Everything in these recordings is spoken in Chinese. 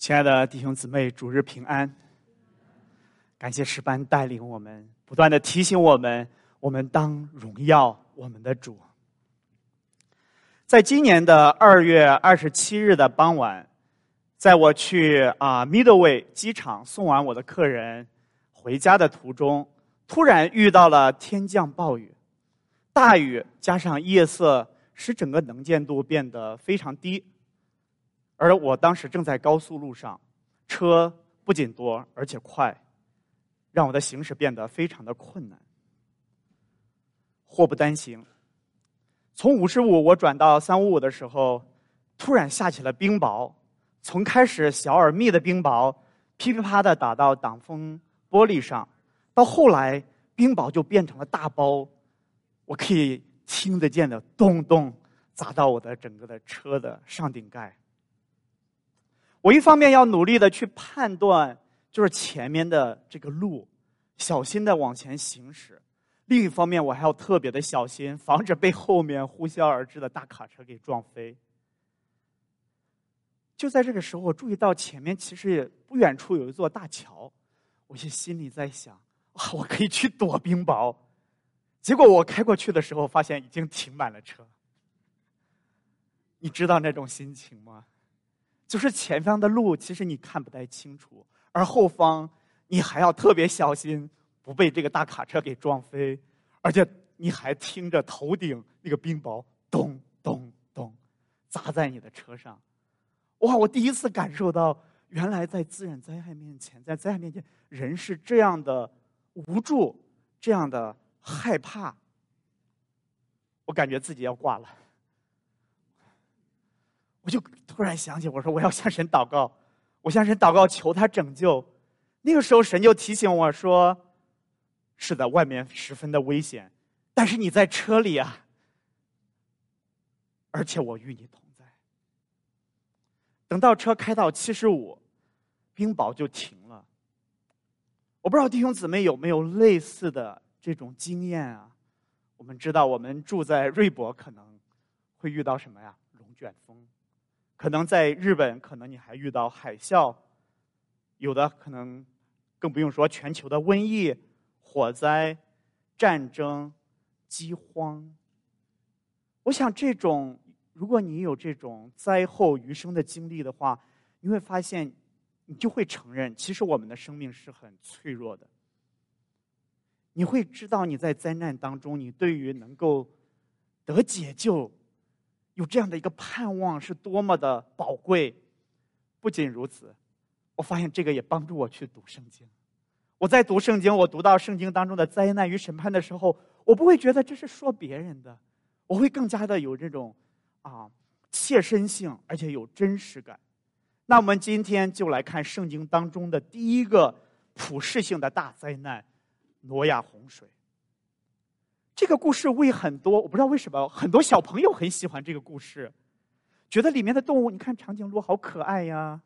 亲爱的弟兄姊妹，主日平安！感谢诗班带领我们，不断的提醒我们，我们当荣耀我们的主。在今年的2月27日的傍晚，在我去Midway 机场送完我的客人回家的途中，突然遇到了天降暴雨，大雨加上夜色，使整个能见度变得非常低。而我当时正在高速路上，车不仅多而且快，让我的行驶变得非常的困难。祸不单行，从55我转到355的时候，突然下起了冰雹，从开始小而密的冰雹噼噼啪的打到挡风玻璃上，到后来冰雹就变成了大包，我可以听得见的咚咚砸到我的整个的车的上顶盖。我一方面要努力的去判断就是前面的这个路，小心的往前行驶，另一方面我还要特别的小心，防止被后面呼啸而至的大卡车给撞飞。就在这个时候，我注意到前面其实不远处有一座大桥，我就心里在想，我可以去躲冰雹。结果我开过去的时候，发现已经停满了车。你知道那种心情吗？就是前方的路其实你看不太清楚，而后方你还要特别小心不被这个大卡车给撞飞，而且你还听着头顶那个冰雹咚咚咚砸在你的车上。哇，我第一次感受到原来在自然灾害面前，在灾害面前人是这样的无助，这样的害怕。我感觉自己要挂了，我就突然想起，我说我要向神祷告，我向神祷告求他拯救。那个时候神就提醒我说，是的，外面十分的危险，但是你在车里啊，而且我与你同在。等到车开到75，冰雹就停了。我不知道弟兄姊妹有没有类似的这种经验啊？我们知道我们住在瑞博可能会遇到什么呀？龙卷风。可能在日本，可能你还遇到海啸，有的可能更不用说全球的瘟疫、火灾、战争、饥荒。我想如果你有这种灾后余生的经历的话，你会发现，你就会承认，其实我们的生命是很脆弱的。你会知道你在灾难当中，你对于能够得解救有这样的一个盼望是多么的宝贵。不仅如此，我发现这个也帮助我去读圣经。我在读圣经，我读到圣经当中的灾难与审判的时候，我不会觉得这是说别人的，我会更加的有这种切身性，而且有真实感。那我们今天就来看圣经当中的第一个普世性的大灾难——挪亚洪水。这个故事我不知道为什么很多小朋友很喜欢这个故事，觉得里面的动物，你看长颈鹿好可爱呀，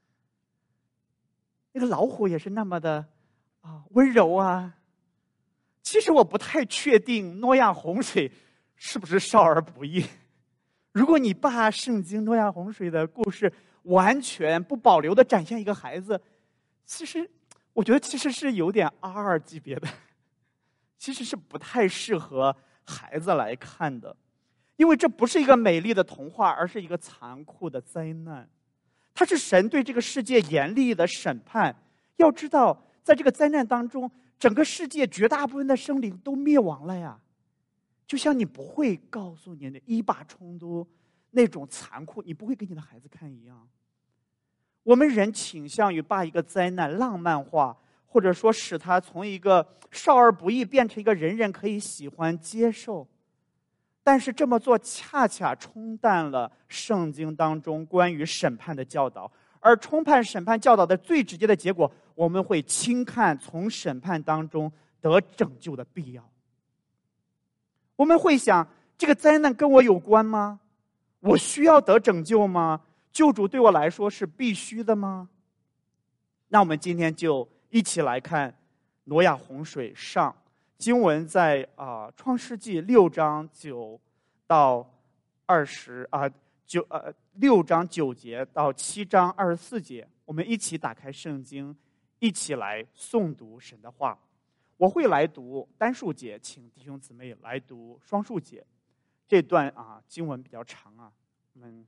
那个老虎也是那么的温柔啊。其实我不太确定挪亚洪水是不是少儿不宜。如果你把圣经挪亚洪水的故事完全不保留的展现一个孩子，我觉得其实是有点R2级别的，其实是不太适合孩子来看的。因为这不是一个美丽的童话，而是一个残酷的灾难。它是神对这个世界严厉的审判。要知道，在这个灾难当中，整个世界绝大部分的生灵都灭亡了呀。就像你不会告诉你的一把冲突那种残酷，你不会给你的孩子看一样。我们人倾向于把一个灾难浪漫化，或者说使它从一个少儿不宜变成一个人人可以喜欢接受。但是这么做恰恰冲淡了圣经当中关于审判的教导，而冲判审判教导的最直接的结果，我们会轻看从审判当中得拯救的必要。我们会想，这个灾难跟我有关吗？我需要得拯救吗？救主对我来说是必须的吗？那我们今天就一起来看挪亚洪水上。经文在创世纪6章9到6章9节到7章24节。 我们一起打开圣经，一起来诵读神的话。我会来读单数节，请弟兄姊妹来读双数节。这段经文比较长啊，我们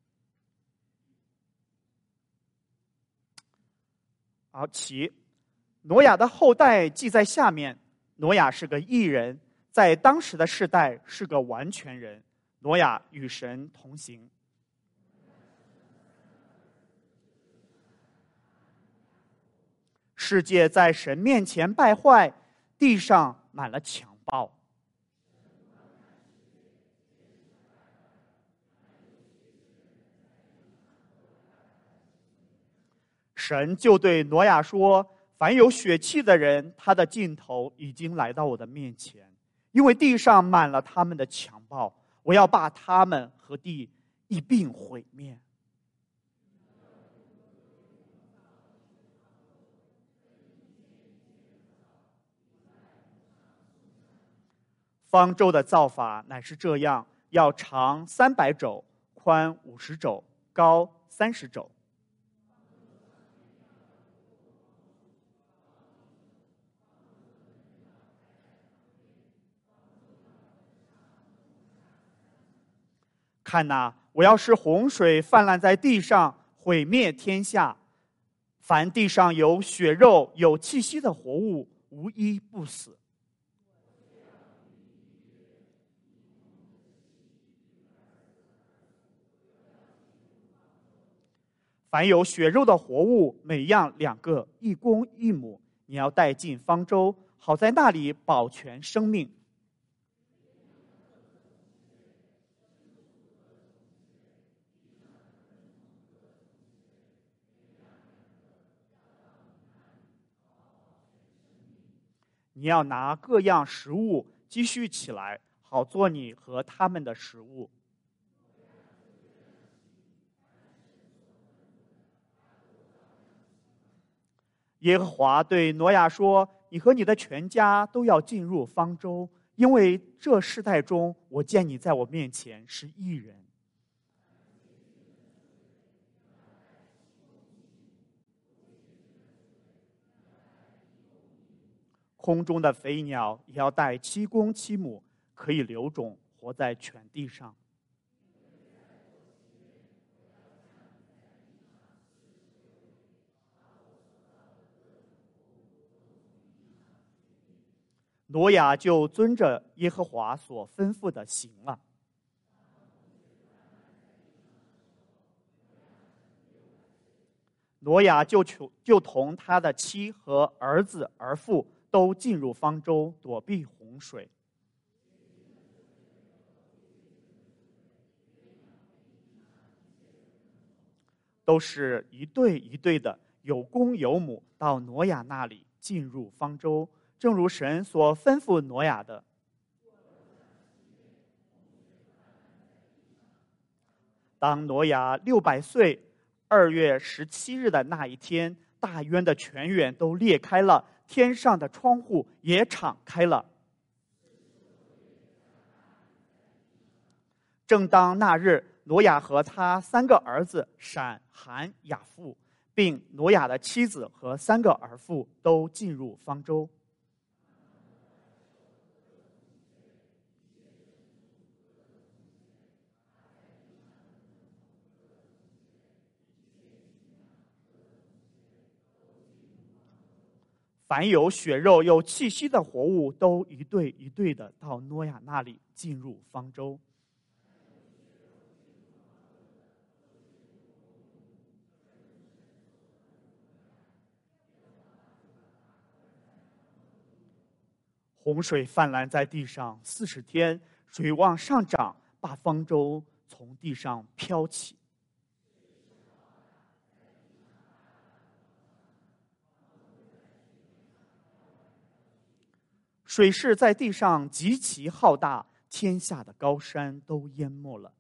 好起。挪亚的后代记在下面。挪亚是个义人，在当时的世代是个完全人。挪亚与神同行。世界在神面前败坏，地上满了强暴。神就对挪亚说：凡有血气的人，他的尽头已经来到我的面前，因为地上满了他们的强暴，我要把他们和地一并毁灭。方舟的造法乃是这样：要长300肘，宽50肘，高30肘。看哪，我要使洪水泛滥在地上，毁灭天下。凡地上有血肉、有气息的活物，无一不死。凡有血肉的活物，每样2个，一公一母，你要带进方舟，好在那里保全生命。你要拿各样食物积蓄起来，好做你和他们的食物。耶和华对挪亚说：你和你的全家都要进入方舟，因为这世代中，我见你在我面前是义人。空中的飞鸟也要带7公7母，可以留种，活在全地上。挪亚就遵着耶和华所吩咐的行了。挪亚就同他的妻和儿子儿妇都进入方舟，躲避洪水。都是一对一对的，有公有母，到挪亚那里进入方舟，正如神所吩咐挪亚的。当挪亚600岁2月17日的那一天，大渊的泉源都裂开了，天上的窗户也敞开了。正当那日，挪亚和他3个儿子闪、含、雅父，并挪亚的妻子和3个儿妇都进入方舟。凡有血肉、有气息的活物，都一对一对的到挪亚那里进入方舟。洪水泛滥在地上40天，水往上涨，把方舟从地上飘起。水势在地上极其浩大，天下的高山都淹没了。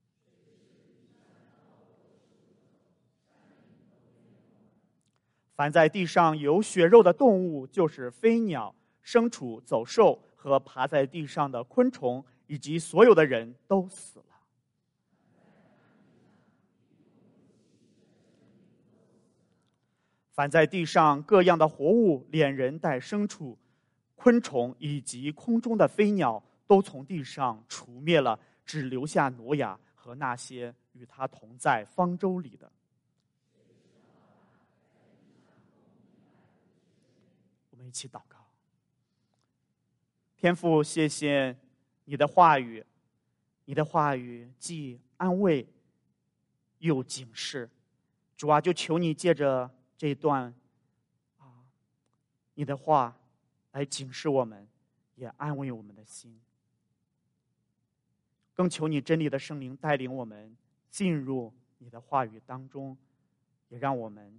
凡在地上有血肉的动物，就是飞鸟、牲畜、走兽和爬在地上的昆虫，以及所有的人都死了。 凡在地上各样的活物，连人带牲畜、昆虫以及空中的飞鸟，都从地上除灭了，只留下挪亚和那些与他同在方舟里的。我们一起祷告。天父，谢谢你的话语，你的话语既安慰又警示。主啊，就求你借着这一段你的话来警示我们，也安慰我们的心。更求你真理的圣灵带领我们进入你的话语当中，也让我们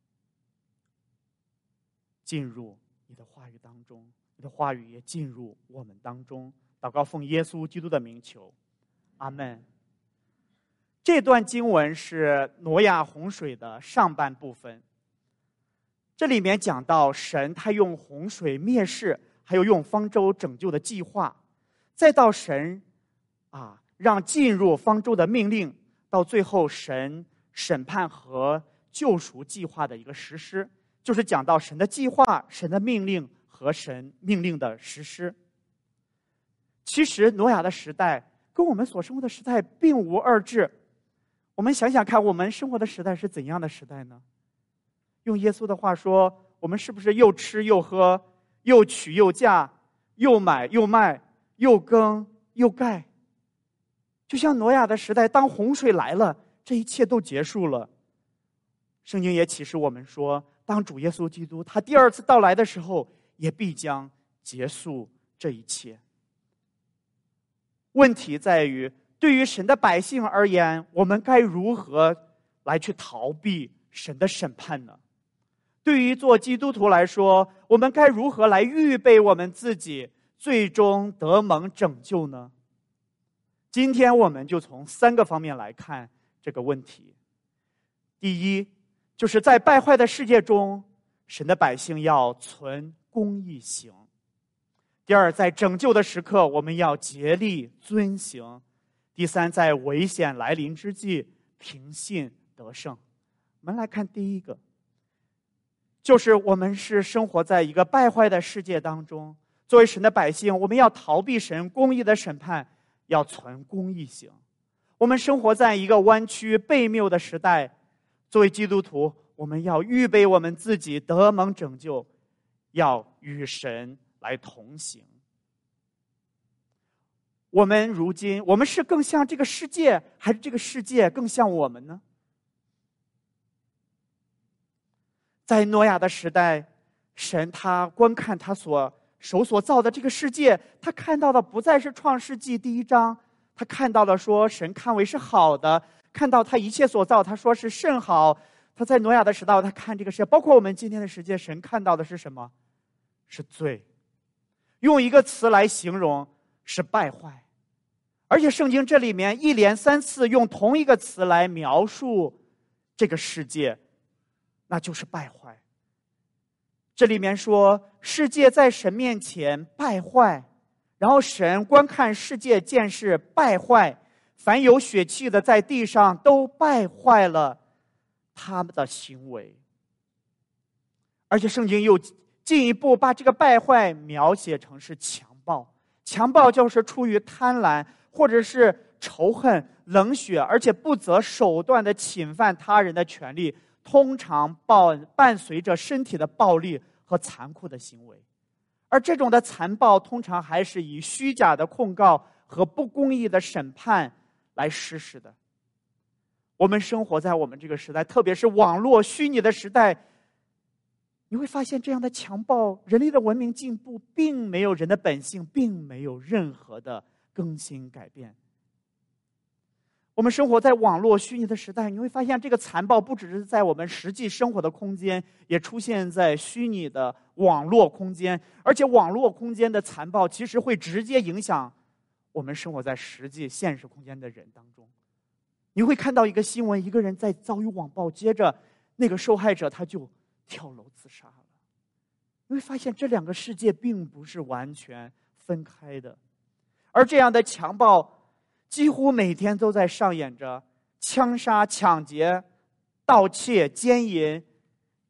进入你的话语当中，你的话语也进入我们当中。祷告奉耶稣基督的名求，阿们。这段经文是挪亚洪水的上半部分。这里面讲到神他用洪水灭世，还有用方舟拯救的计划，再到神让进入方舟的命令，到最后神审判和救赎计划的一个实施，就是讲到神的计划、神的命令和神命令的实施。其实挪亚的时代跟我们所生活的时代并无二致。我们想想看，我们生活的时代是怎样的时代呢？用耶稣的话说，我们是不是又吃又喝，又娶又嫁，又买又卖，又耕又盖？就像挪亚的时代，当洪水来了，这一切都结束了。圣经也启示我们说，当主耶稣基督他第二次到来的时候，也必将结束这一切。问题在于，对于神的百姓而言，我们该如何来去逃避神的审判呢？对于做基督徒来说，我们该如何来预备我们自己最终得蒙拯救呢？今天我们就从3个方面来看这个问题。第一，就是在败坏的世界中，神的百姓要存公义行。第二，在拯救的时刻，我们要竭力遵行。第三，在危险来临之际，凭信得胜。我们来看第一个，就是我们是生活在一个败坏的世界当中，作为神的百姓，我们要逃避神公义的审判，要存公义行。我们生活在一个弯曲悖谬的时代，作为基督徒，我们要预备我们自己得蒙拯救，要与神来同行。我们如今，我们是更像这个世界，还是这个世界更像我们呢？在挪亚的时代，神他观看他手所造的这个世界，他看到的不再是创世纪第1章，他看到了说神看为是好的，看到他一切所造，他说是甚好。他在挪亚的时代，他看这个世界，包括我们今天的世界，神看到的是什么？是罪。用一个词来形容，是败坏。而且圣经这里面一连3次用同一个词来描述这个世界，那就是败坏。这里面说世界在神面前败坏，然后神观看世界见是败坏，凡有血气的在地上都败坏了他们的行为。而且圣经又进一步把这个败坏描写成是强暴。强暴就是出于贪婪或者是仇恨、冷血，而且不择手段的侵犯他人的权利，通常伴随着身体的暴力和残酷的行为。而这种的残暴通常还是以虚假的控告和不公义的审判来实施的。我们生活在我们这个时代，特别是网络虚拟的时代，你会发现这样的强暴，人类的文明进步并没有人的本性，并没有任何的更新改变。我们生活在网络虚拟的时代，你会发现这个残暴不只是在我们实际生活的空间，也出现在虚拟的网络空间。而且网络空间的残暴其实会直接影响我们生活在实际现实空间的人当中。你会看到一个新闻，一个人在遭遇网暴，接着那个受害者他就跳楼自杀了。你会发现这2个世界并不是完全分开的。而这样的强暴几乎每天都在上演着枪杀、抢劫、盗窃、奸淫、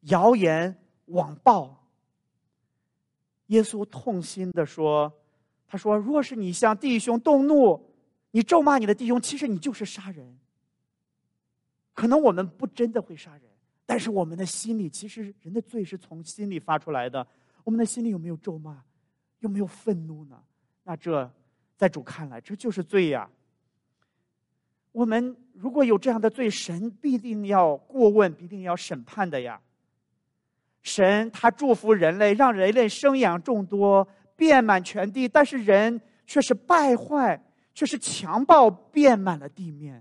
谣言网暴。耶稣痛心地说，他说，若是你向弟兄动怒，你咒骂你的弟兄，其实你就是杀人。可能我们不真的会杀人，但是我们的心里，其实人的罪是从心里发出来的。我们的心里有没有咒骂，有没有愤怒呢？那这在主看来，这就是罪呀。我们如果有这样的罪，神必定要过问，必定要审判的呀。神他祝福人类，让人类生养众多，遍满全地，但是人却是败坏，却是强暴，遍满了地面。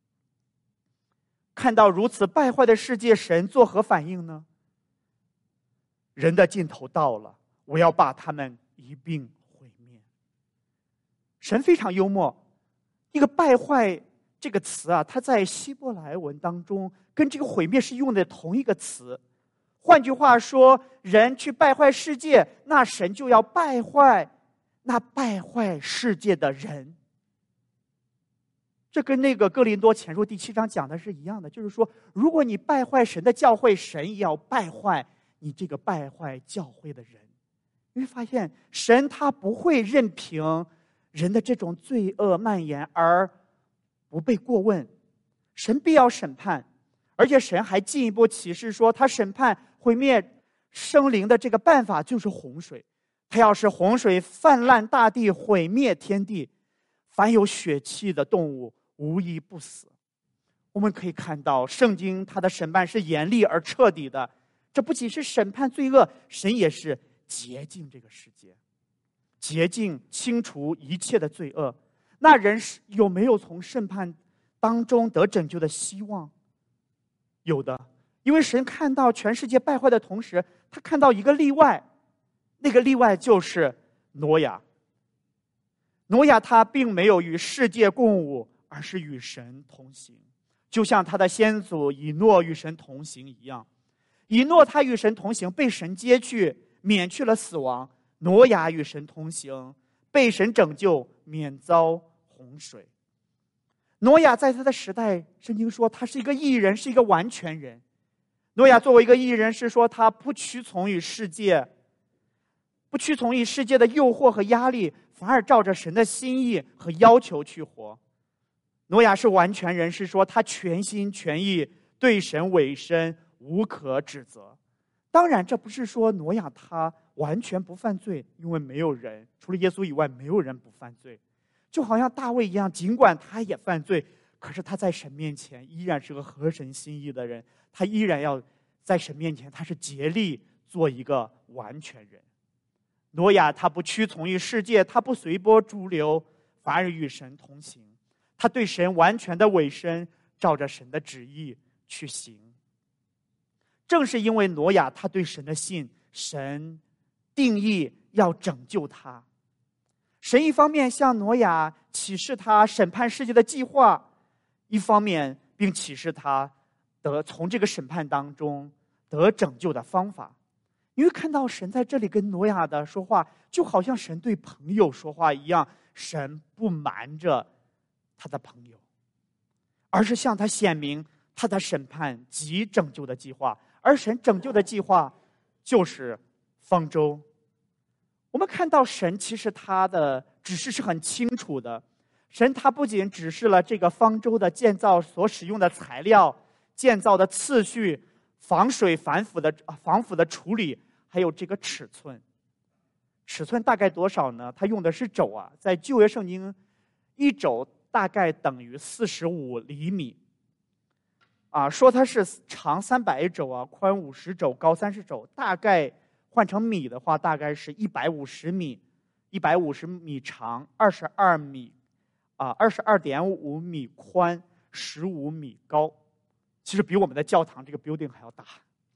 看到如此败坏的世界，神作何反应呢？人的尽头到了，我要把他们一并毁灭。神非常幽默，一个败坏这个词啊，它在希伯来文当中跟这个毁灭是用的同一个词。换句话说，人去败坏世界，那神就要败坏那败坏世界的人。这跟那个哥林多前书第7章讲的是一样的，就是说，如果你败坏神的教会，神也要败坏你这个败坏教会的人。你会发现，神他不会任凭人的这种罪恶蔓延而不被过问，神必要审判。而且神还进一步启示说，他审判毁灭生灵的这个办法就是洪水。他要是洪水泛滥大地，毁灭天地，凡有血气的动物无一不死。我们可以看到圣经它的审判是严厉而彻底的，这不仅是审判罪恶，神也是洁净这个世界，洁净清除一切的罪恶。那人有没有从审判当中得拯救的希望？有的，因为神看到全世界败坏的同时，他看到一个例外，那个例外就是挪亚。挪亚他并没有与世界共舞，而是与神同行，就像他的先祖以诺与神同行一样。以诺他与神同行，被神接去，免去了死亡；挪亚与神同行，被神拯救，免遭洪水。挪亚在他的时代，圣经说他是一个义人，是一个完全人。挪亚作为一个义人，是说他不屈从于世界，不屈从于世界的诱惑和压力，反而照着神的心意和要求去活。挪亚是完全人，是说他全心全意对神委身，无可指责。当然，这不是说挪亚他完全不犯罪，因为没有人，除了耶稣以外，没有人不犯罪。就好像大卫一样，尽管他也犯罪，可是他在神面前依然是个合神心意的人，他依然要在神面前，他是竭力做一个完全人。挪亚他不屈从于世界，他不随波逐流，反而与神同行。他对神完全的委身，照着神的旨意去行。正是因为挪亚他对神的信，神定义要拯救他。神一方面向挪亚启示他审判世界的计划，一方面并启示他从这个审判当中得拯救的方法。你会看到神在这里跟挪亚的说话，就好像神对朋友说话一样，神不瞒着他的朋友，而是向他显明他的审判及拯救的计划。而神拯救的计划就是方舟。我们看到神其实他的指示是很清楚的，神他不仅指示了这个方舟的建造所使用的材料、建造的次序、防水防腐的处理，还有这个尺寸。尺寸大概多少呢？他用的是肘啊，在旧约圣经，一肘大概等于45厘米。说它是长300肘啊，宽50肘，高30肘，大概换成米的话，大概是150米，150米长，22.5米宽，15米高，其实比我们的教堂这个 building 还要大。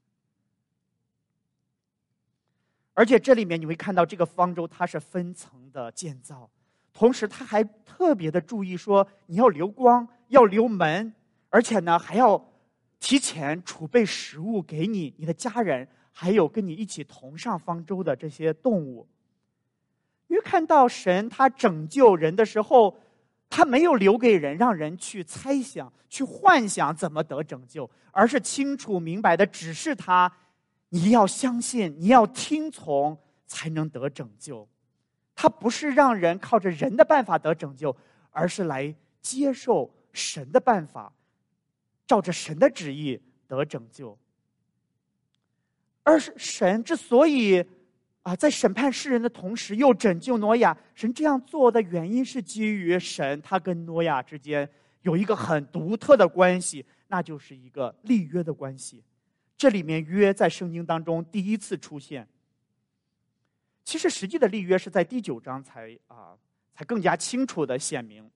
而且这里面你会看到这个方舟它是分层的建造，同时他还特别的注意说，你要留光，要留门，而且呢还要提前储备食物给你的家人，还有跟你一起同上方舟的这些动物。因为看到神他拯救人的时候，他没有留给人让人去猜想、去幻想怎么得拯救，而是清楚明白的指示他你要相信，你要听从，才能得拯救。它不是让人靠着人的办法得拯救，而是来接受神的办法，照着神的旨意得拯救。而神之所以在审判世人的同时又拯救挪亚，神这样做的原因是基于神他跟挪亚之间有一个很独特的关系，那就是一个立约的关系。这里面约在圣经当中第一次出现，其实实际的立约是在第9章才更加清楚的显明。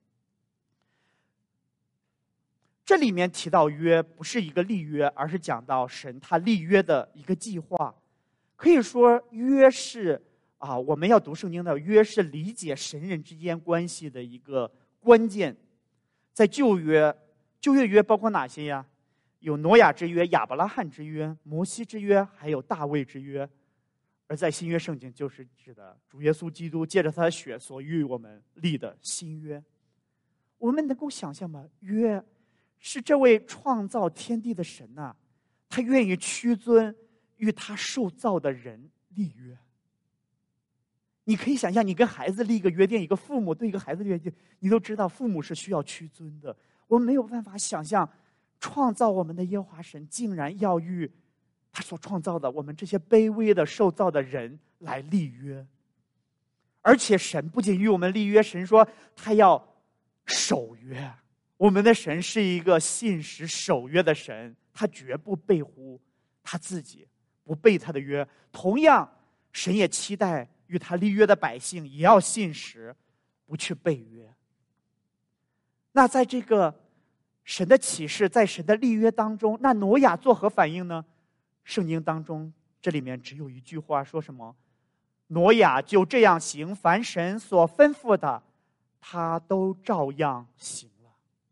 这里面提到约不是一个立约，而是讲到神他立约的一个计划。可以说约是我们要读圣经的约是理解神人之间关系的一个关键。在旧约约包括哪些呀？有挪亚之约、亚伯拉罕之约、摩西之约，还有大卫之约。而在新约圣经就是指的主耶稣基督借着他的血所与我们立的新约。我们能够想象吗？约是这位创造天地的神他愿意屈尊与他受造的人立约。你可以想象，你跟孩子立一个约定，一个父母对一个孩子的约定，你都知道父母是需要屈尊的。我们没有办法想象，创造我们的耶和华神竟然要与他所创造的我们这些卑微的受造的人来立约。而且神不仅与我们立约，神说他要守约。我们的神是一个信实守约的神，他绝不背乎他自己，不背他的约。同样，神也期待与他立约的百姓也要信实，不去背约。那在这个神的启示，在神的立约当中，那挪亚作何反应呢？圣经当中这里面只有一句话，说什么？挪亚就这样行，凡神所吩咐的，他都照样行了。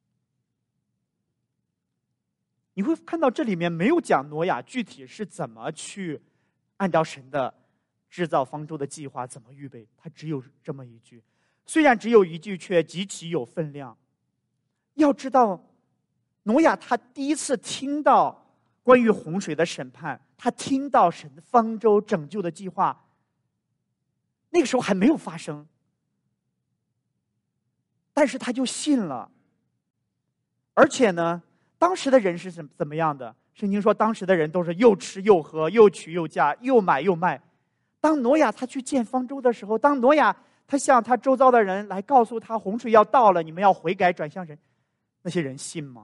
你会看到这里面没有讲挪亚具体是怎么去按照神的制造方舟的计划怎么预备，他只有这么一句。虽然只有一句，却极其有分量。要知道，挪亚他第一次听到关于洪水的审判，他听到神的方舟拯救的计划，那个时候还没有发生，但是他就信了。而且呢，当时的人是怎么样的？圣经说当时的人都是又吃又喝，又娶又嫁，又买又卖。当挪亚他去建方舟的时候，当挪亚他向他周遭的人来告诉他洪水要到了，你们要悔改转向神，那些人信吗？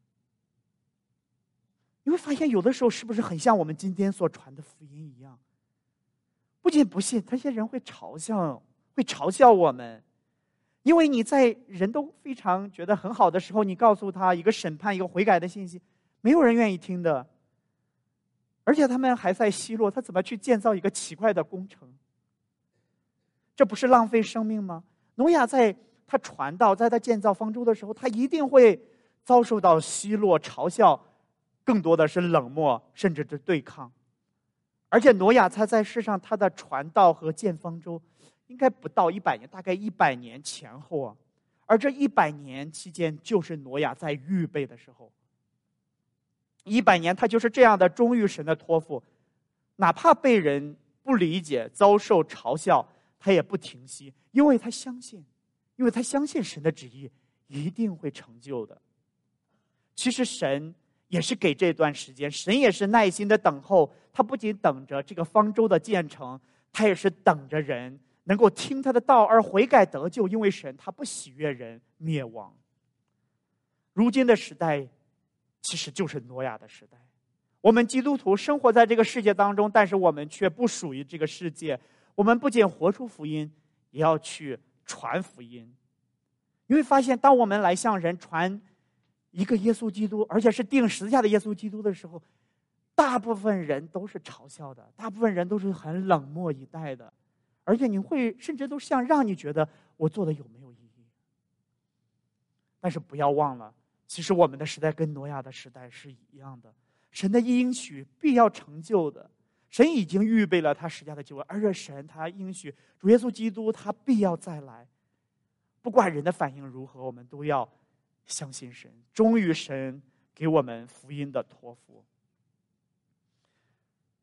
你会发现有的时候是不是很像我们今天所传的福音一样？不仅不信，这些人会嘲笑我们。因为你在人都非常觉得很好的时候，你告诉他一个审判、一个悔改的信息，没有人愿意听的。而且他们还在希洛，他怎么去建造一个奇怪的工程？这不是浪费生命吗？挪亚在他传道，在他建造方舟的时候，他一定会遭受到奚落、嘲笑，更多的是冷漠，甚至是对抗。而且挪亚他在世上，他的传道和建方舟应该不到100年，大概100年前后而这100年期间，就是挪亚在预备的时候。100年，他就是这样的忠于神的托付，哪怕被人不理解、遭受嘲笑，他也不停息，因为他相信神的旨意一定会成就的。其实神也是给这段时间，神也是耐心的等候，他不仅等着这个方舟的建成，他也是等着人能够听他的道而悔改得救，因为神他不喜悦人灭亡。如今的时代其实就是挪亚的时代，我们基督徒生活在这个世界当中，但是我们却不属于这个世界。我们不仅活出福音，也要去传福音。你会发现，当我们来向人传一个耶稣基督，而且是钉十字架的耶稣基督的时候，大部分人都是嘲笑的，大部分人都是很冷漠以待的，而且你会甚至都像让你觉得我做的有没有意义。但是不要忘了，其实我们的时代跟挪亚的时代是一样的，神的应许必要成就的，神已经预备了他十架的救恩，而且神他应许主耶稣基督他必要再来。不管人的反应如何，我们都要相信神，忠于神给我们福音的托付。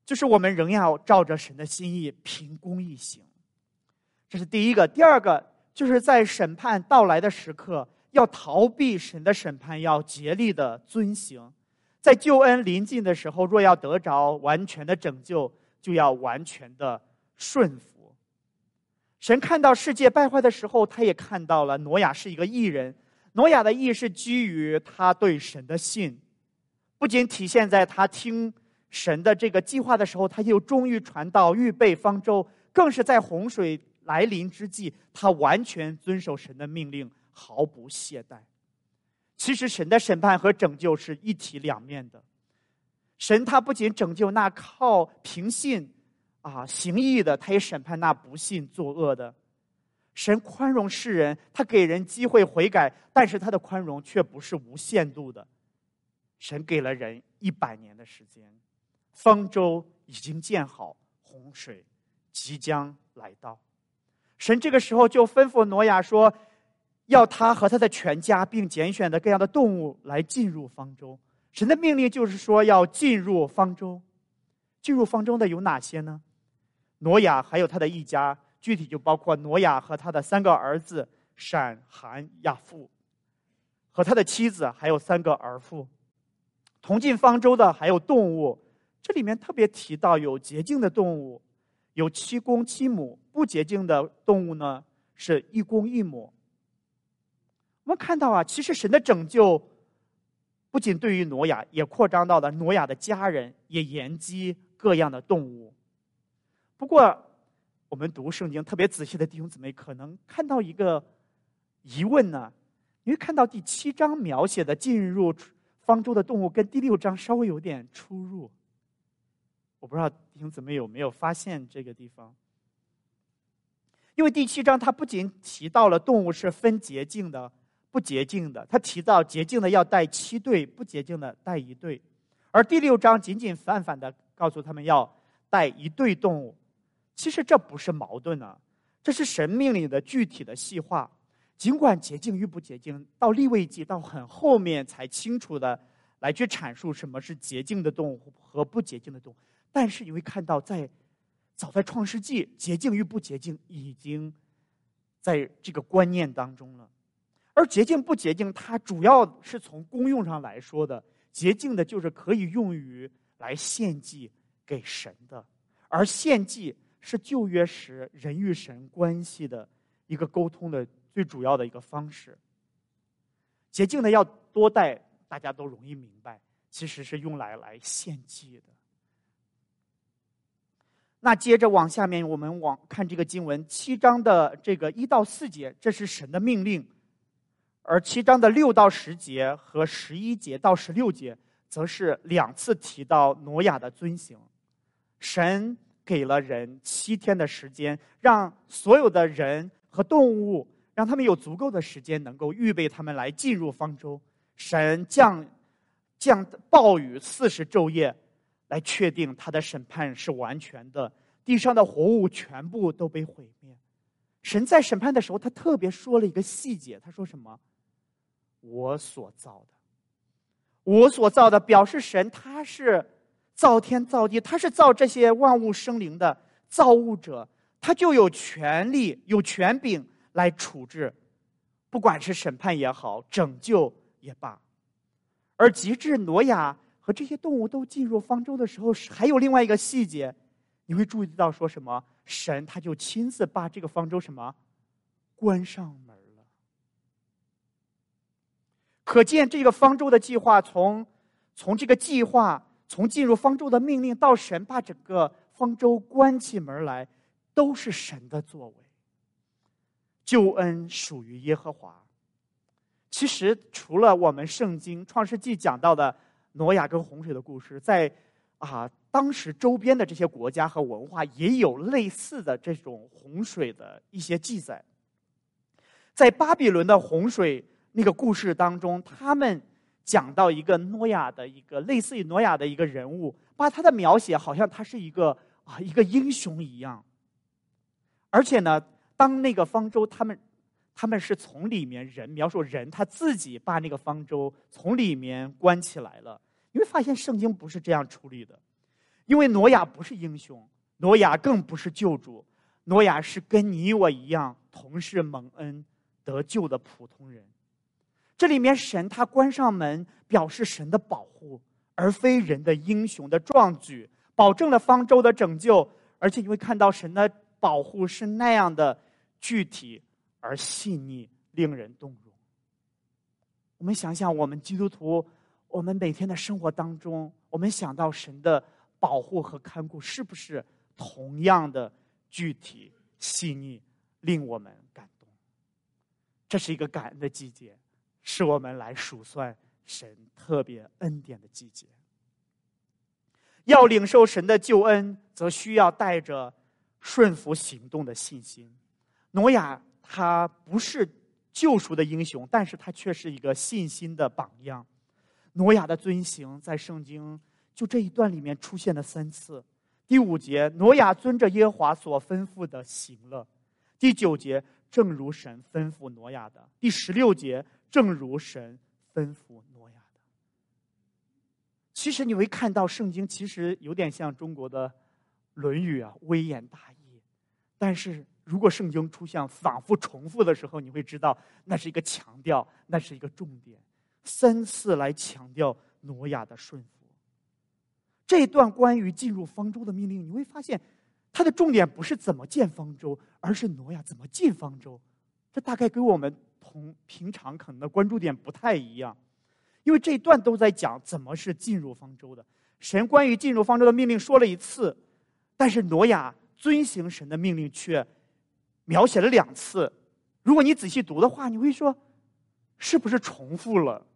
就是我们仍要照着神的心意凭公义行。这是第一个。第二个，就是在审判到来的时刻，要逃避神的审判，要竭力的遵行。在救恩临近的时候，若要得着完全的拯救，就要完全的顺服。神看到世界败坏的时候，他也看到了挪亚是一个义人。挪亚的义是基于他对神的信，不仅体现在他听神的这个计划的时候，他又忠于传道，预备方舟，更是在洪水来临之际，他完全遵守神的命令，毫不懈怠。其实神的审判和拯救是一体两面的。神他不仅拯救那靠凭信行义的，他也审判那不信作恶的。神宽容世人，他给人机会悔改，但是他的宽容却不是无限度的。神给了人100年的时间，方舟已经建好，洪水即将来到。神这个时候就吩咐挪亚说，要他和他的全家并拣选的各样的动物来进入方舟。神的命令就是说要进入方舟。进入方舟的有哪些呢？挪亚还有他的一家，具体就包括挪亚和他的3个儿子闪、含、亚父，和他的妻子，还有3个儿妇。同进方舟的还有动物，这里面特别提到有洁净的动物，有7公7母；不洁净的动物呢是1公1母。我们看到其实神的拯救不仅对于挪亚，也扩张到了挪亚的家人，也延及各样的动物。不过我们读圣经特别仔细的弟兄姊妹可能看到一个疑问呢，你会看到第7章描写的进入方舟的动物跟第6章稍微有点出入。我不知道弟兄姊妹有没有发现这个地方。因为第7章它不仅提到了动物是分洁净的不洁净的，它提到洁净的要带7对，不洁净的带1对。而第6章仅仅反反的告诉他们要带1对动物。其实这不是矛盾这是神命令的具体的细化。尽管洁净与不洁净到利未记到很后面才清楚的来去阐述什么是洁净的动物和不洁净的动物，但是你会看到早在创世纪，洁净与不洁净已经在这个观念当中了。而洁净不洁净它主要是从功用上来说的，洁净的就是可以用于来献祭给神的，而献祭是旧约时人与神关系的一个沟通的最主要的一个方式。洁净的要多带，大家都容易明白，其实是用来献祭的。那接着往下面，我们看这个经文7章的这个1到4节，这是神的命令；而7章的6到10节和11节到16节，则是2次提到挪亚的遵行。神给了人7天的时间，让所有的人和动物，让他们有足够的时间能够预备他们来进入方舟。神降暴雨40昼夜，来确定他的审判是完全的，地上的活物全部都被毁灭。神在审判的时候，他特别说了一个细节，他说什么？我所造的。我所造的表示神他是造天造地，他是造这些万物生灵的造物者，他就有权利有权柄来处置，不管是审判也好，拯救也罢。而及至挪亚和这些动物都进入方舟的时候，还有另外一个细节，你会注意到说什么？神他就亲自把这个方舟什么关上门了。可见这个方舟的计划，从这个计划，从进入方舟的命令到神把整个方舟关起门来，都是神的作为。救恩属于耶和华。其实除了我们圣经创世纪讲到的挪亚跟洪水的故事，在当时周边的这些国家和文化也有类似的这种洪水的一些记载。在巴比伦的洪水那个故事当中，他们讲到一个挪亚的一个类似于挪亚的一个人物，把他的描写好像他是一个英雄一样。而且呢，当那个方舟他们是从里面描述人他自己把那个方舟从里面关起来了。你会发现圣经不是这样处理的。 因为挪亚不是英雄，挪亚更不是救主，挪亚是跟你我一样同是蒙恩得救的普通人。这里面神他关上门，表示神的保护，而非人的英雄的壮举，保证了方舟的拯救。而且你会看到神的保护是那样的具体而细腻，令人动容。我们想想，我们基督徒，我们每天的生活当中，我们想到神的保护和看顾，是不是同样的具体细腻，令我们感动？这是一个感恩的季节，是我们来数算神特别恩典的季节。要领受神的救恩，则需要带着顺服行动的信心。挪亚他不是救赎的英雄，但是他却是一个信心的榜样。挪亚的遵行在圣经就这一段里面出现了3次。第5节，挪亚遵着耶和华所吩咐的行了。第9节，正如神吩咐挪亚的。第16节，正如神吩咐挪亚的。其实你会看到圣经其实有点像中国的论语啊，微言大义。但是如果圣经出现反复重复的时候，你会知道那是一个强调，那是一个重点。3次来强调挪亚的顺服。这一段关于进入方舟的命令，你会发现它的重点不是怎么建方舟，而是挪亚怎么进方舟。这大概跟我们同平常可能的关注点不太一样，因为这一段都在讲怎么是进入方舟的。神关于进入方舟的命令说了1次，但是挪亚遵行神的命令却描写了2次。如果你仔细读的话，你会说是不是重复了？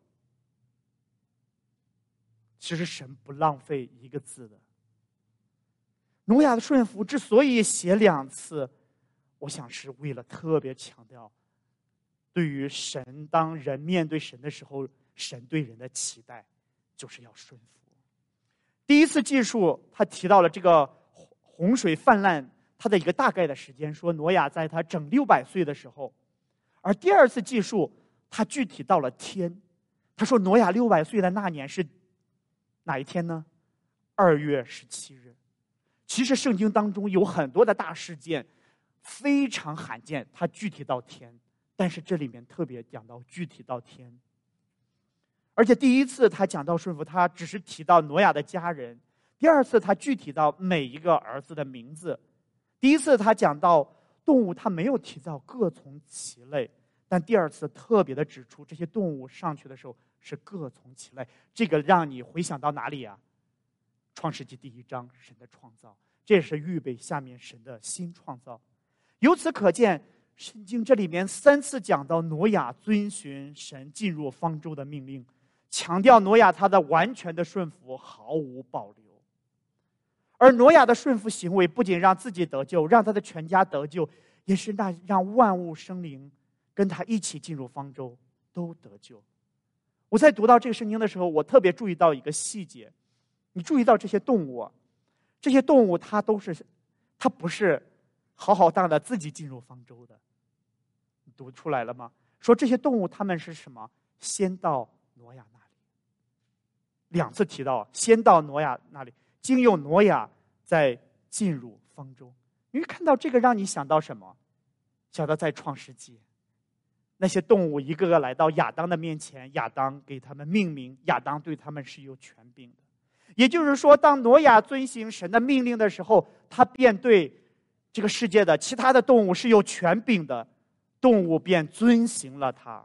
其实神不浪费一个字的。挪亚的顺服之所以写2次，我想是为了特别强调对于神，当人面对神的时候，神对人的期待就是要顺服。第1次记述他提到了这个洪水泛滥他的一个大概的时间，说挪亚在他整600岁的时候。而第2次记述他具体到了天，他说挪亚600岁的那年是哪一天呢？2月17日。其实圣经当中有很多的大事件非常罕见，它具体到天，但是这里面特别讲到具体到天。而且第1次他讲到顺服，他只是提到挪亚的家人；第2次他具体到每一个儿子的名字。第1次他讲到动物，他没有提到各从其类，但第2次特别的指出这些动物上去的时候是各从其类。这个让你回想到哪里啊？创世纪第1章，神的创造，这也是预备下面神的新创造。由此可见，圣经这里面3次讲到挪亚遵循神进入方舟的命令，强调挪亚他的完全的顺服，毫无保留。而挪亚的顺服行为不仅让自己得救，让他的全家得救，也是让万物生灵跟他一起进入方舟都得救。我在读到这个圣经的时候，我特别注意到一个细节。你注意到这些动物，它不是好好当的自己进入方舟的。你读出来了吗？说这些动物它们是什么？先到挪亚那里。2次提到先到挪亚那里，经由挪亚再进入方舟。你会看到这个让你想到什么？想到在创世纪，那些动物一个个来到亚当的面前，亚当给他们命名，亚当对他们是有权柄的。也就是说，当挪亚遵行神的命令的时候，他便对这个世界的其他的动物是有权柄的，动物便遵行了他。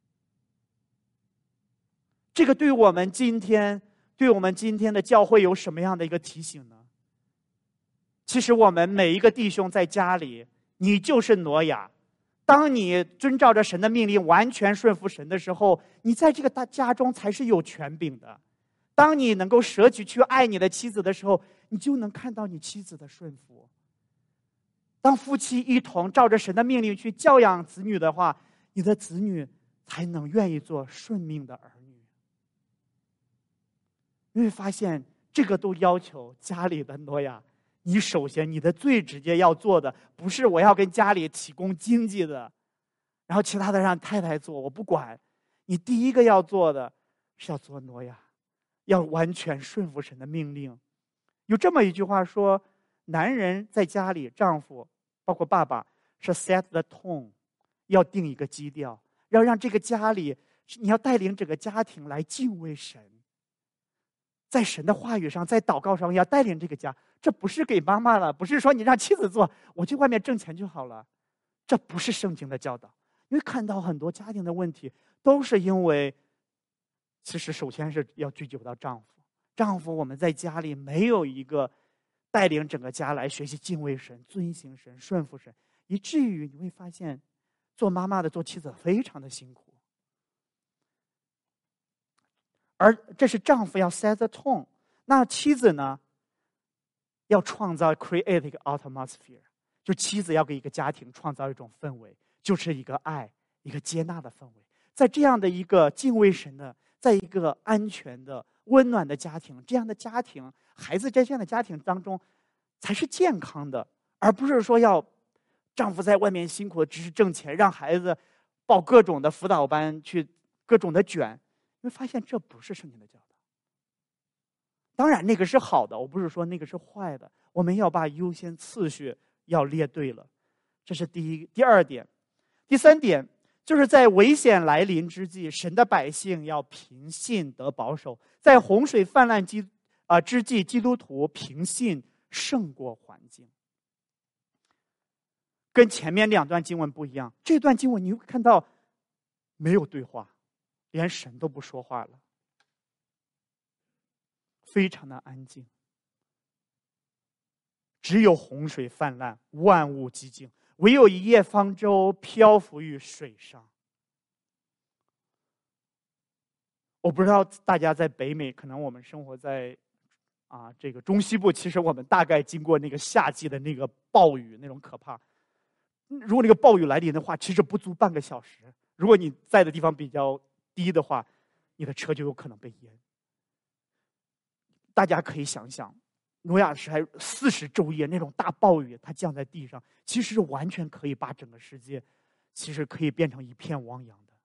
这个对我们今天的教会有什么样的一个提醒呢？其实我们每一个弟兄在家里，你就是挪亚。当你遵照着神的命令，完全顺服神的时候，你在这个家中才是有权柄的。当你能够舍己去爱你的妻子的时候，你就能看到你妻子的顺服。当夫妻一同照着神的命令去教养子女的话，你的子女才能愿意做顺命的儿女。你会发现，这个都要求家里的挪亚，你首先你的最直接要做的，不是我要跟家里提供经济的，然后其他的让太太做，我不管。你第一个要做的是要做挪亚，要完全顺服神的命令， 有这么一句话说，男人在家里，丈夫包括爸爸是 set the tone， 要定一个基调，要让这个家里，你要带领整个家庭来敬畏神，在神的话语上，在祷告上要带领这个家。这不是给妈妈了，不是说你让妻子做，我去外面挣钱就好了，这不是圣经的教导。因为看到很多家庭的问题，都是因为，其实首先是要追究到丈夫。丈夫，我们在家里没有一个带领整个家来学习敬畏神、遵行神、顺服神，以至于你会发现，做妈妈的、做妻子非常的辛苦。而这是丈夫要 set the tone， 那妻子呢，要创造 create 一个 atmosphere， 就妻子要给一个家庭创造一种氛围，就是一个爱、一个接纳的氛围。在这样的一个敬畏神的，在一个安全的、温暖的家庭，这样的家庭，孩子在这样的家庭当中才是健康的，而不是说要丈夫在外面辛苦的只是挣钱，让孩子报各种的辅导班去各种的卷。你会发现这不是圣经的教导。当然那个是好的，我不是说那个是坏的，我们要把优先次序要列对了。这是第二点。第三点，就是在危险来临之际，神的百姓要凭信得保守。在洪水泛滥之际，基督徒凭信胜过环境。跟前面两段经文不一样，这段经文你会看到没有对话，连神都不说话了，非常的安静，只有洪水泛滥，万物寂静，唯有一叶方舟漂浮于水上。我不知道大家在北美，可能我们生活在这个中西部，其实我们大概经过那个夏季的那个暴雨，那种可怕。如果那个暴雨来临的话，其实不足半个小时。如果你在的地方比较低的话，你的车就有可能被淹。大家可以想想，挪亚时还40昼夜那种大暴雨，它降在地上，其实是完全可以把整个世界，其实可以变成一片汪洋的。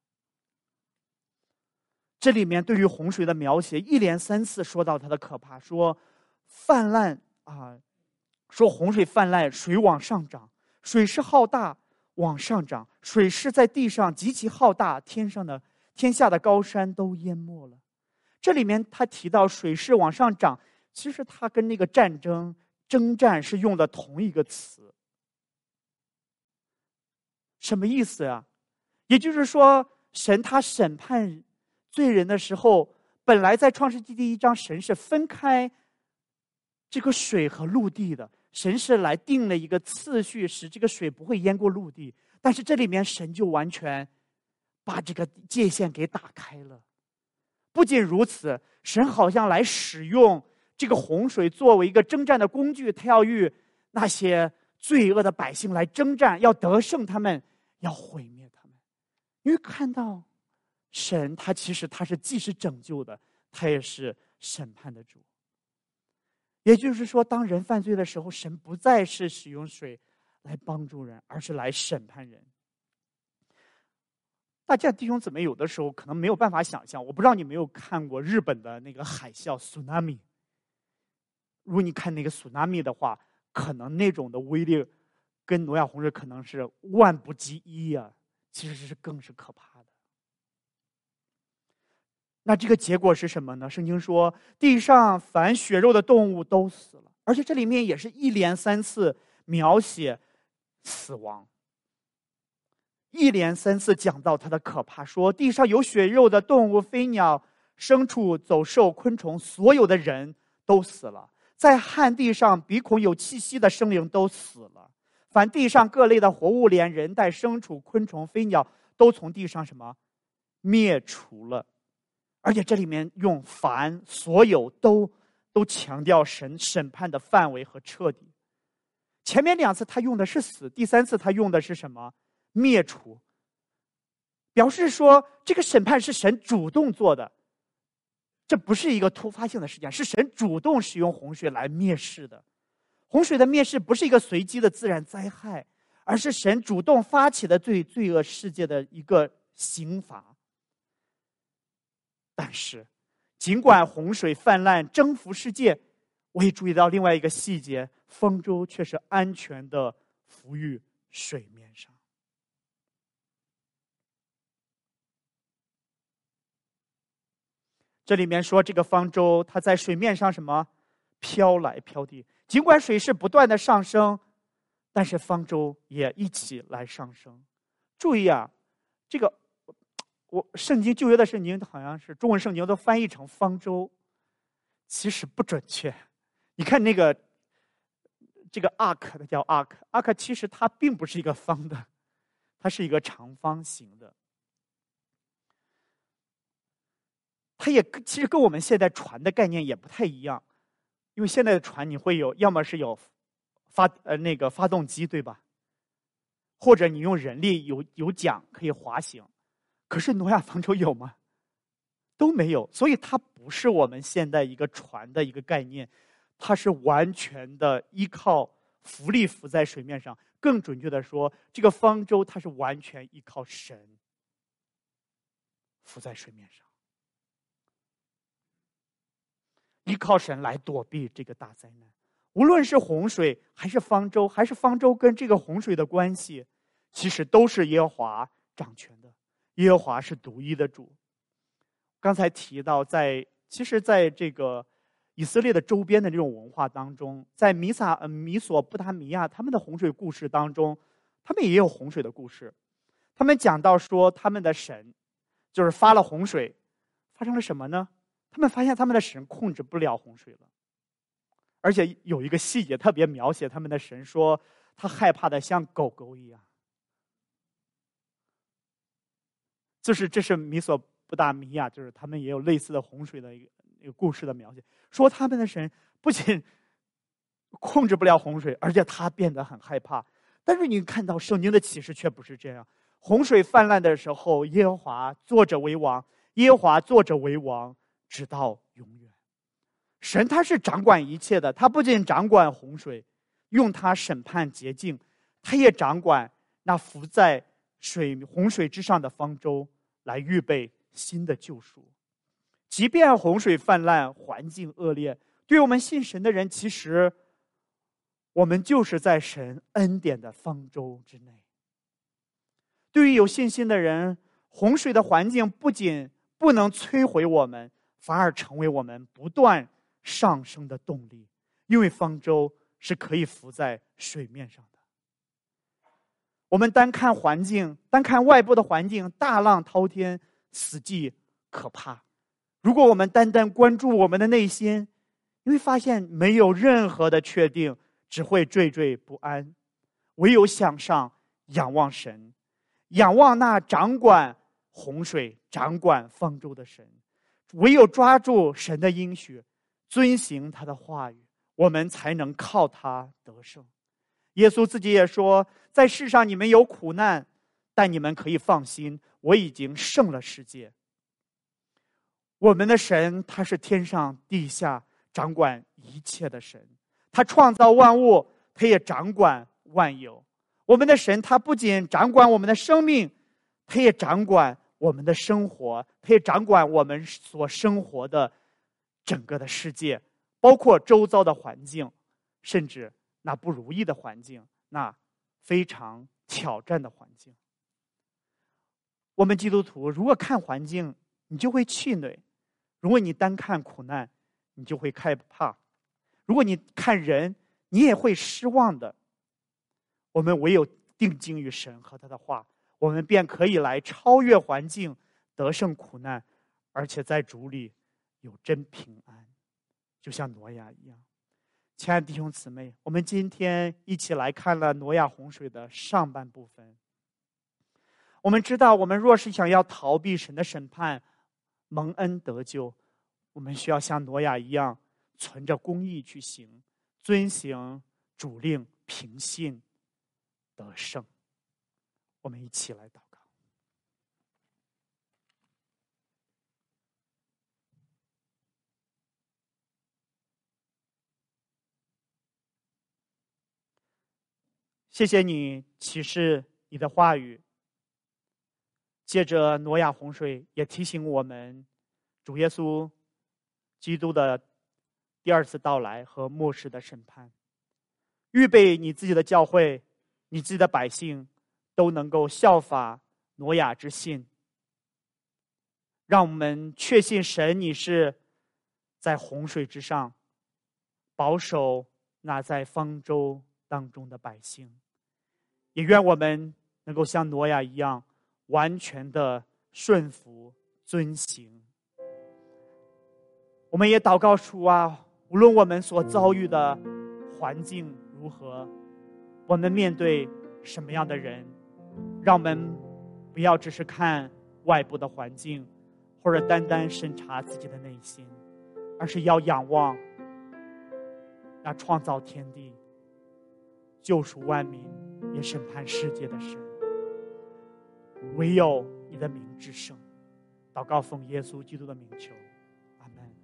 这里面对于洪水的描写，一连3次说到它的可怕，说泛滥说洪水泛滥，水往上涨，水势浩大，往上涨，水势在地上极其浩大，天下的高山都淹没了。这里面他提到水势往上涨，其实他跟那个征战是用的同一个词。什么意思啊？也就是说，神他审判罪人的时候，本来在创世纪第1章，神是分开这个水和陆地的，神是来定了一个次序，使这个水不会淹过陆地。但是这里面神就完全把这个界限给打开了。不仅如此，神好像来使用这个洪水作为一个征战的工具，他要与那些罪恶的百姓来征战，要得胜他们，要毁灭他们。因为看到神他其实他是既是拯救的，他也是审判的主。也就是说，当人犯罪的时候，神不再是使用水来帮助人，而是来审判人。大家弟兄姊妹有的时候可能没有办法想象，我不知道你没有看过日本的那个海啸 tsunami。如果你看那个 tsunami 的话，可能那种的威力跟挪亚洪水可能是万不及一啊，其实是更是可怕的。那这个结果是什么呢？圣经说，地上凡血肉的动物都死了，而且这里面也是一连3次描写死亡。一连3次讲到它的可怕，说地上有血肉的动物、飞鸟、牲畜、走兽、昆虫，所有的人都死了。在旱地上鼻孔有气息的生灵都死了。凡地上各类的活物，连人带牲畜、昆虫、飞鸟，都从地上什么灭除了。而且这里面用凡所有都强调神审判的范围和彻底。前面2次他用的是死，第3次他用的是什么？灭除，表示说这个审判是神主动做的，这不是一个突发性的事件，是神主动使用洪水来灭世的。洪水的灭世不是一个随机的自然灾害，而是神主动发起的对罪恶世界的一个刑罚。但是尽管洪水泛滥征服世界， 我也注意到另外一个细节，方舟却是安全的浮于水面上。这里面说这个方舟它在水面上什么飘来飘去，尽管水势不断的上升，但是方舟也一起来上升。注意啊，这个我圣经旧约的圣经好像是中文圣经都翻译成方舟，其实不准确。你看那个这个 ark 它叫 ark 其实它并不是一个方的，它是一个长方形的。它也其实跟我们现在船的概念也不太一样，因为现在的船你会有，要么是有发动机，对吧？或者你用人力有桨可以滑行。可是挪亚方舟有吗？都没有，所以它不是我们现在一个船的一个概念，它是完全的依靠浮力浮在水面上。更准确的说，这个方舟它是完全依靠神浮在水面上，依靠神来躲避这个大灾难。无论是洪水还是方舟，还是方舟跟这个洪水的关系，其实都是耶和华掌权的，耶和华是独一的主。刚才提到其实在这个以色列的周边的这种文化当中，在米索不达米亚他们的洪水故事当中，他们也有洪水的故事。他们讲到说，他们的神就是发了洪水，发生了什么呢？他们发现他们的神控制不了洪水了，而且有一个细节特别描写他们的神，说他害怕的像狗狗一样。就是这是米索不达米亚，就是他们也有类似的洪水的一个故事的描写，说他们的神不仅控制不了洪水，而且他变得很害怕。但是你看到圣经的启示却不是这样，洪水泛滥的时候，耶和华坐着为王，耶和华坐着为王，直到永远。神他是掌管一切的，他不仅掌管洪水，用他审判洁净，他也掌管那浮在洪水之上的方舟，来预备新的救赎。即便洪水泛滥，环境恶劣，对我们信神的人，其实我们就是在神恩典的方舟之内。对于有信心的人，洪水的环境不仅不能摧毁我们，反而成为我们不断上升的动力，因为方舟是可以浮在水面上的。我们单看环境，单看外部的环境，大浪滔天，死寂可怕。如果我们单单关注我们的内心，你会发现没有任何的确定，只会惴惴不安。唯有向上仰望神，仰望那掌管洪水、掌管方舟的神，唯有抓住神的应许，遵行他的话语，我们才能靠他得胜。耶稣自己也说，在世上你们有苦难，但你们可以放心，我已经胜了世界。我们的神他是天上地下掌管一切的神，他创造万物，他也掌管万有。我们的神他不仅掌管我们的生命，他也掌管我们的生活，他也掌管我们所生活的整个的世界，包括周遭的环境，甚至那不如意的环境，那非常挑战的环境。我们基督徒如果看环境，你就会气馁；如果你单看苦难，你就会害怕；如果你看人，你也会失望的。我们唯有定睛于神和他的话，我们便可以来超越环境，得胜苦难，而且在主里有真平安，就像挪亚一样。亲爱的弟兄姊妹，我们今天一起来看了挪亚洪水的上半部分。我们知道，我们若是想要逃避神的审判，蒙恩得救，我们需要像挪亚一样，存着公义去行，遵行主令，凭信得胜。我们一起来祷告。谢谢你启示你的话语，借着挪亚洪水也提醒我们，主耶稣基督的第二次到来和末世的审判。预备你自己的教会，你自己的百姓都能够效法挪亚之信，让我们确信神你是在洪水之上保守那在方舟当中的百姓。也愿我们能够像挪亚一样完全的顺服遵行。我们也祷告主啊，无论我们所遭遇的环境如何，我们面对什么样的人，让我们不要只是看外部的环境，或者单单审查自己的内心，而是要仰望那创造天地、救赎万民、也审判世界的神。唯有你的名至圣。祷告奉耶稣基督的名求，阿们。